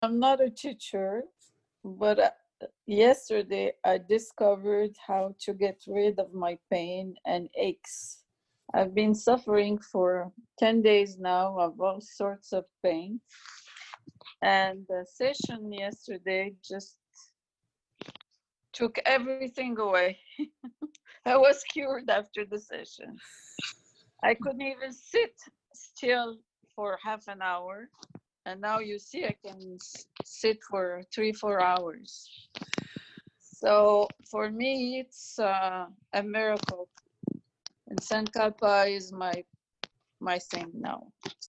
I'm not a teacher, but yesterday I discovered how to get rid of my pain and aches. I've been suffering for 10 days now of all sorts of pain. And the session yesterday just took everything away. I was cured after the session. I couldn't even sit still for half an hour. And now you see I can sit for 3 4 hours. So for me it's a miracle, and Sankapa is my thing now.